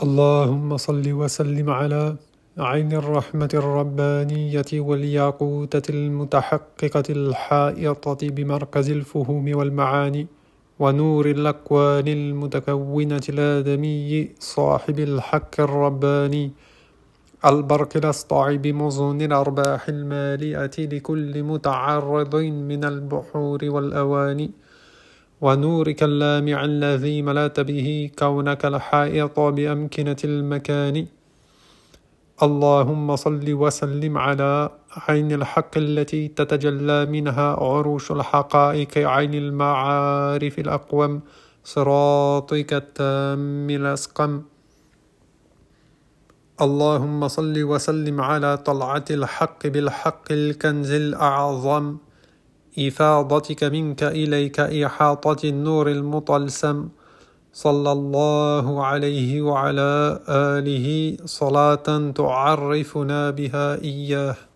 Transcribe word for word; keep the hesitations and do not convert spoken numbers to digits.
اللهم صل وسلم على عين الرحمة الربانية والياقوتة المتحققة الحائطة بمركز الفهوم والمعاني ونور الأكوان المتكونة الآدمي صاحب الحق الرباني البرق الأسطع بمزن الأرباح المالئة لكل متعرض من البحور والأواني ونورك اللامع الذي ملأت به كونك الحائط بأمكنة المكان. اللهم صل وسلم على عين الحق التي تتجلى منها عروش الحقائق عين المعارف الأقوم صراطك التام الأسقم. اللهم صل وسلم على طلعة الحق بالحق الكنز الأعظم إفاضتك منك إليك إحاطة النور المطلسم صلى الله عليه وعلى آله صلاة تعرفنا بها إياه.